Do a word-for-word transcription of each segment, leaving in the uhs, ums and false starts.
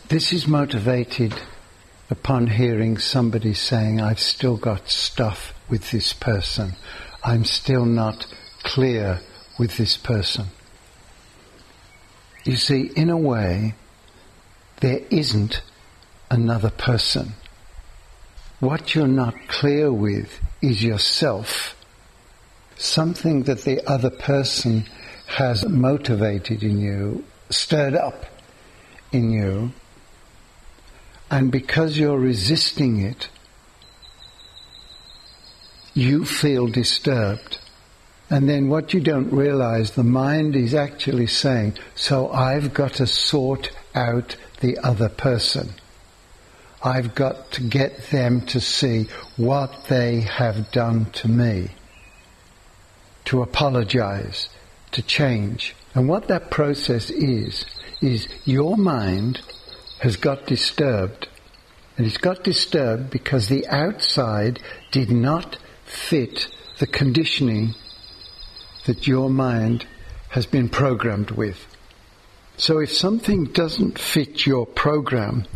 This is motivated upon hearing somebody saying, I've still got stuff with this person. I'm still not clear with this person. You see, in a way, there isn't another person. What you're not clear with is yourself. Something that the other person has motivated in you, stirred up in you, and because you're resisting it, you feel disturbed. And then what you don't realize, the mind is actually saying, so I've got to sort out the other person. I've got to get them to see what they have done to me, to apologize, to change. And what that process is, is your mind has got disturbed. And it's got disturbed because the outside did not fit the conditioning that your mind has been programmed with. So if something doesn't fit your program,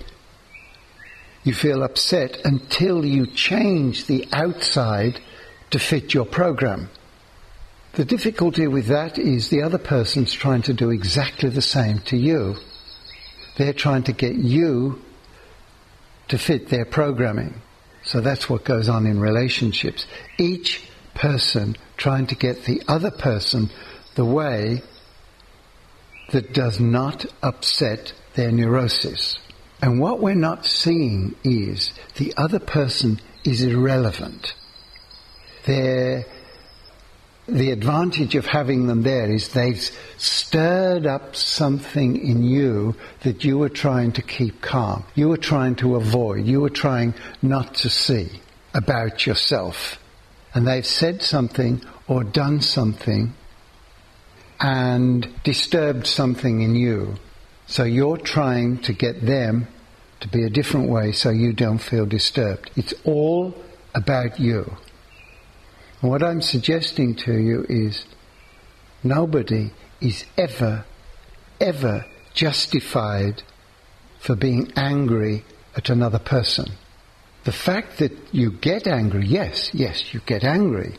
you feel upset until you change the outside to fit your program. The difficulty with that is the other person's trying to do exactly the same to you. They're trying to get you to fit their programming. So that's what goes on in relationships. Each person trying to get the other person the way that does not upset their neurosis. And what we're not seeing is the other person is irrelevant. They're, the advantage of having them there is they've stirred up something in you that you were trying to keep calm. You were trying to avoid. You were trying not to see about yourself. And they've said something or done something and disturbed something in you. So you're trying to get them to be a different way so you don't feel disturbed. It's all about you. And what I'm suggesting to you is nobody is ever, ever justified for being angry at another person. The fact that you get angry, yes, yes, you get angry.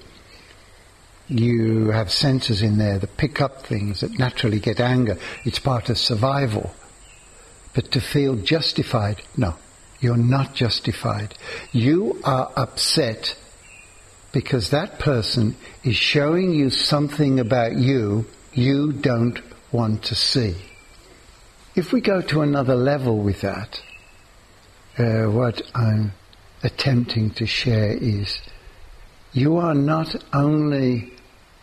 You have sensors in there that pick up things that naturally get anger. It's part of survival. But to feel justified, no, you're not justified. You are upset because that person is showing you something about you you don't want to see. If we go to another level with that, uh, what I'm attempting to share is you are not only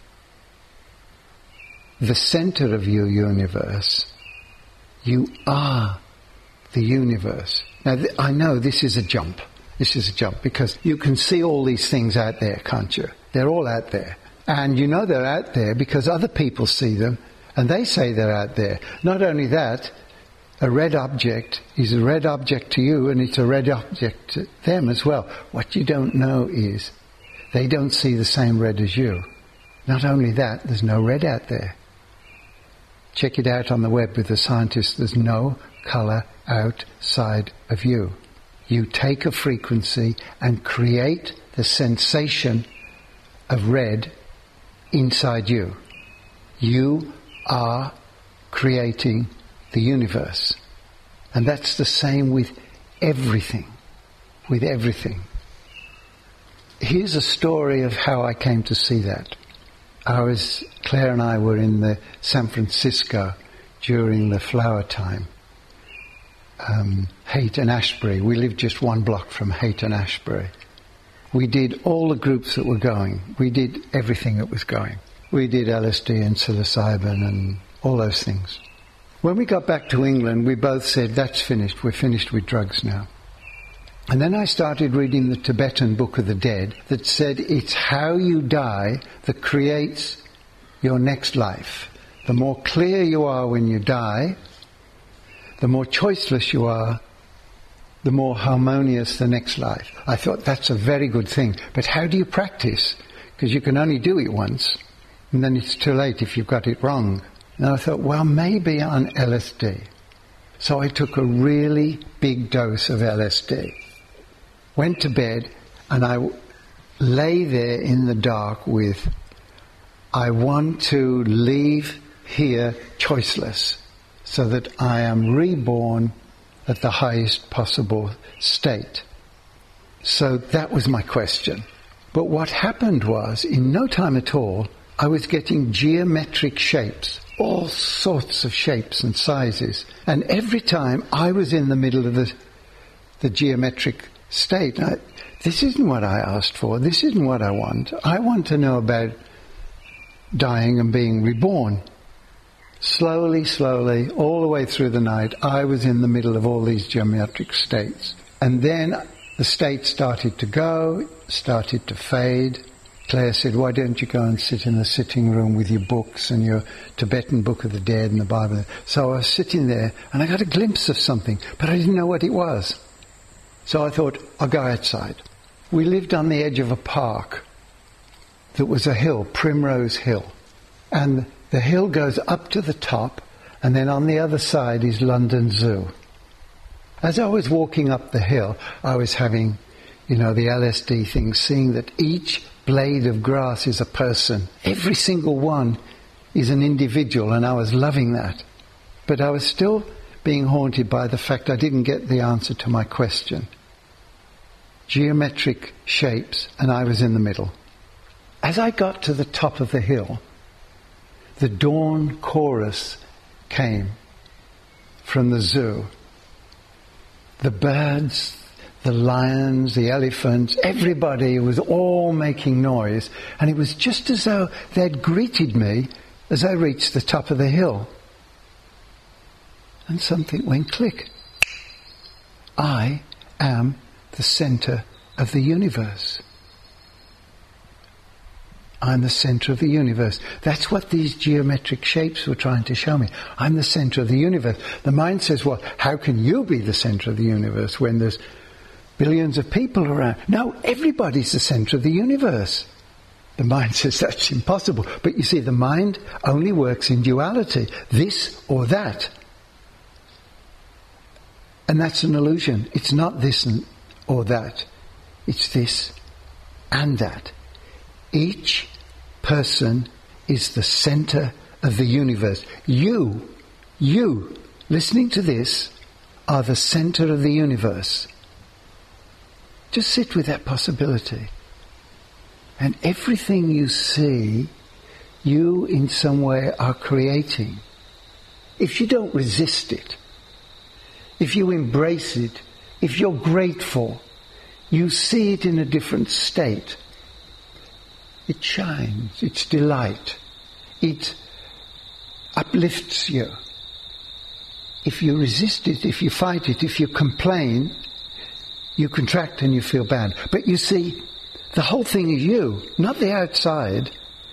the center of your universe, you are the universe. Now, th- I know this is a jump. This is a jump because you can see all these things out there, can't you? They're all out there. And you know they're out there because other people see them and they say they're out there. Not only that, a red object is a red object to you and it's a red object to them as well. What you don't know is they don't see the same red as you. Not only that, there's no red out there. Check it out on the web with the scientists. There's no colour outside of you. You take a frequency and create the sensation of red inside you. You are creating the universe. And that's the same with everything. With everything. Here's a story of how I came to see that. I was, Claire and I were in the San Francisco during the flower time. Um, Haight and Ashbury. We lived just one block from Haight and Ashbury. We did all the groups that were going. We did everything that was going. We did L S D and psilocybin and all those things. When we got back to England, we both said, that's finished. We're finished with drugs now. And then I started reading the Tibetan Book of the Dead that said it's how you die that creates your next life. The more clear you are when you die, the more choiceless you are, the more harmonious the next life. I thought that's a very good thing. But how do you practice? Because you can only do it once, and then it's too late if you've got it wrong. And I thought, well, maybe on L S D. So I took a really big dose of L S D, went to bed, and I lay there in the dark with, I want to leave here choiceless so that I am reborn at the highest possible state. So that was my question. But what happened was, in no time at all, I was getting geometric shapes, all sorts of shapes and sizes. And every time I was in the middle of the, the geometric state, I, this isn't what I asked for, this isn't what I want. I want to know about dying and being reborn. Slowly, slowly, all the way through the night, I was in the middle of all these geometric states. And then the state started to go, started to fade. Claire said, why don't you go and sit in the sitting room with your books and your Tibetan Book of the Dead and the Bible? So I was sitting there and I got a glimpse of something, but I didn't know what it was. So I thought, I'll go outside. We lived on the edge of a park that was a hill, Primrose Hill. And the hill goes up to the top, and then on the other side is London Zoo. As I was walking up the hill, I was having, you know, the L S D thing, seeing that each blade of grass is a person. Every single one is an individual, and I was loving that. But I was still being haunted by the fact I didn't get the answer to my question. Geometric shapes, and I was in the middle. As I got to the top of the hill, the dawn chorus came from the zoo. The birds, the lions, the elephants, everybody was all making noise, and it was just as though they'd greeted me as I reached the top of the hill. And something went click. I am the center of the universe. I'm the center of the universe. That's what these geometric shapes were trying to show me. I'm the center of the universe. The mind says, well, how can you be the center of the universe when there's billions of people around? No, everybody's the center of the universe. The mind says that's impossible. But you see, the mind only works in duality, this or that. And that's an illusion. It's not this and or that. It's this and that. Each person is the center of the universe. You, you, listening to this, are the center of the universe. Just sit with that possibility. And everything you see, you in some way are creating. If you don't resist it, if you embrace it, if you're grateful, you see it in a different state. It shines, it's delight, it uplifts you. If you resist it, if you fight it, if you complain, you contract and you feel bad. But you see, the whole thing is you, not the outside.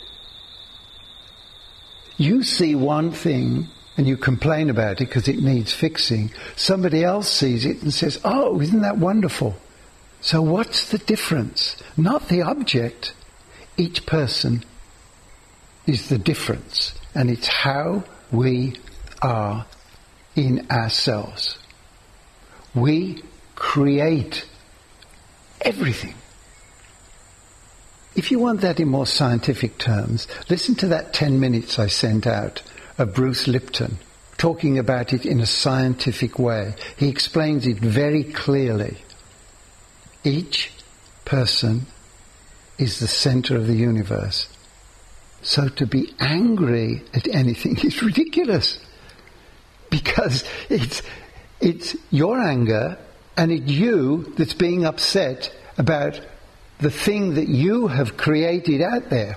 You see one thing and you complain about it because it needs fixing. Somebody else sees it and says, oh, isn't that wonderful? So what's the difference? Not the object. Each person is the difference, and it's how we are in ourselves. We create everything. If you want that in more scientific terms, listen to that ten minutes I sent out of Bruce Lipton, talking about it in a scientific way. He explains it very clearly. Each person is the center of the universe. So to be angry at anything is ridiculous, because it's it's your anger and it's you that's being upset about the thing that you have created out there.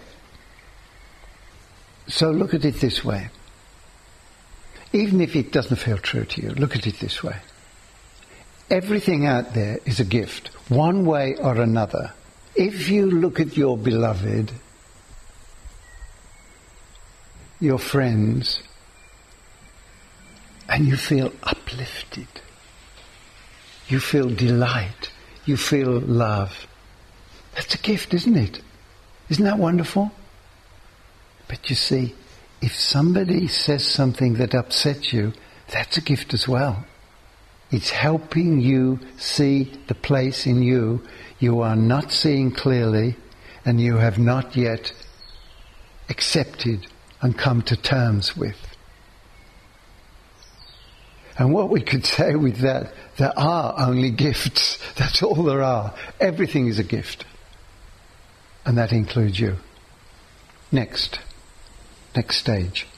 So look at it this way. Even if it doesn't feel true to you, look at it this way. Everything out there is a gift, one way or another. If you look at your beloved, your friends, and you feel uplifted, you feel delight, you feel love, that's a gift, isn't it? Isn't that wonderful? But you see, if somebody says something that upsets you, That's a gift as well. It's helping you see the place in you you are not seeing clearly and you have not yet accepted and come to terms with. And what we could say with that, there are only gifts. That's all there are. Everything is a gift. And that includes you. Next. Next stage.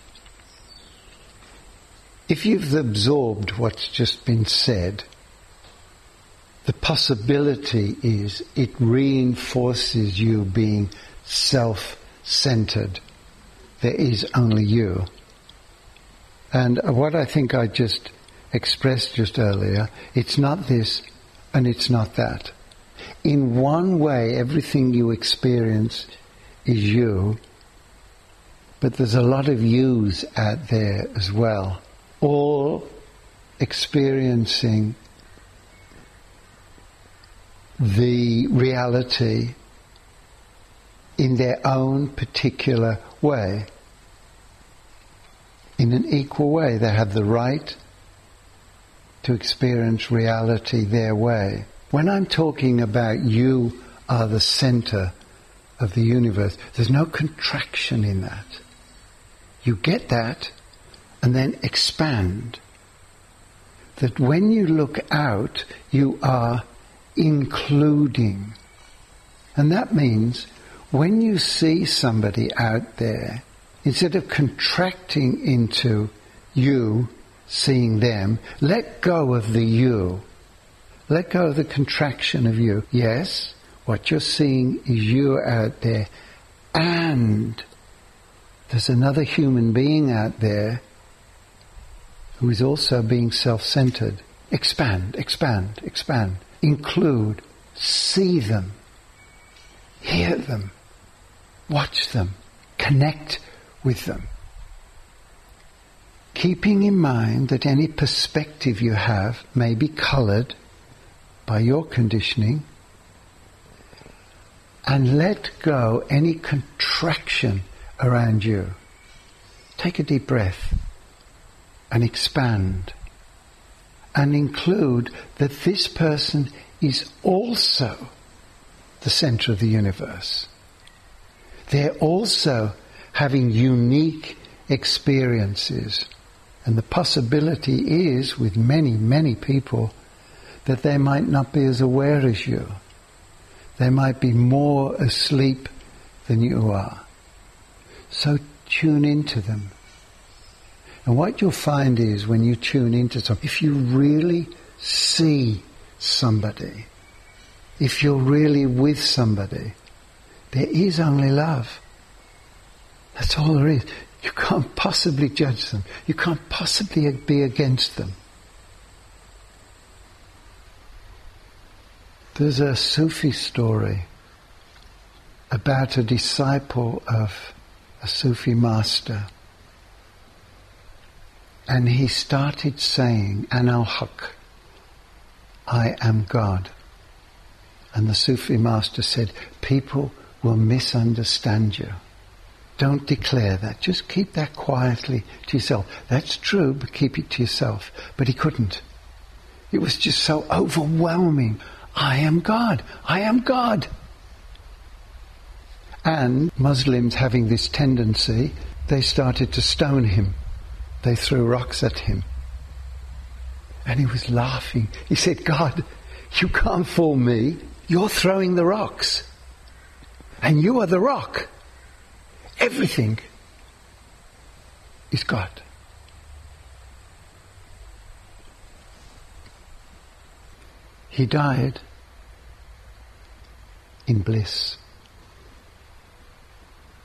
If you've absorbed what's just been said, the possibility is it reinforces you being self-centered. There is only you. And what I think I just expressed just earlier, it's not this and it's not that. In one way, everything you experience is you, but there's a lot of yous out there as well, all experiencing the reality in their own particular way. In an equal way, they have the right to experience reality their way. When I'm talking about you are the center of the universe, there's no contraction in that. You get that and then expand. That when you look out, you are including. And that means when you see somebody out there, instead of contracting into you seeing them, let go of the you. Let go of the contraction of you. Yes, what you're seeing is you out there, and there's another human being out there who is also being self-centered. Expand, expand, expand. Include, see them, hear them, watch them, connect with them. Keeping in mind that any perspective you have may be coloured by your conditioning, and let go any contraction around you. Take a deep breath and expand. And include that this person is also the center of the universe. They're also having unique experiences. And the possibility is, with many, many people, that they might not be as aware as you. They might be more asleep than you are. So tune into them. And what you'll find is when you tune into something, if you really see somebody, if you're really with somebody, there is only love. That's all there is. You can't possibly judge them. You can't possibly be against them. There's a Sufi story about a disciple of a Sufi master. And he started saying, Ana al-Haq, I am God. And the Sufi master said, people will misunderstand you. Don't declare that. Just keep that quietly to yourself. That's true, but keep it to yourself. But he couldn't. It was just so overwhelming. I am God. I am God. And Muslims, having this tendency, they started to stone him. They threw rocks at him. And he was laughing. He said, God, you can't fool me. You're throwing the rocks. And you are the rock. Everything is God. He died in bliss.